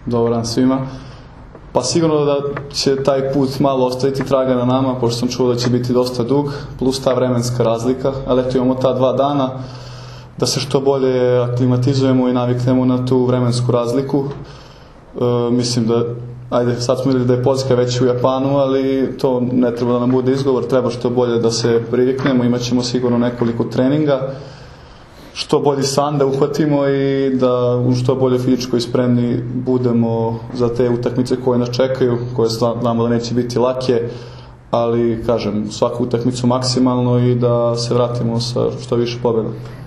Dobar dan svima. Pa sigurno da će taj put malo ostaviti traga na nama, pošto sam čuo da će biti dosta dug, plus ta vremenska razlika, ali eto imamo ta 2 dana da se što bolje aklimatizujemo i naviknemo na tu vremensku razliku. Mislim da, ajde, sad smo vidjeli da je Poljska već u Japanu, ali to ne treba da nam bude izgovor, treba što bolje da se priviknemo, imat ćemo sigurno nekoliko treninga, što bolji san da uhvatimo i da u što bolje fizičkoj spremni budemo za te utakmice koje nas čekaju, koje znamo da neće biti lake, ali kažem, svaku utakmicu maksimalno i da se vratimo sa što više pobjeda.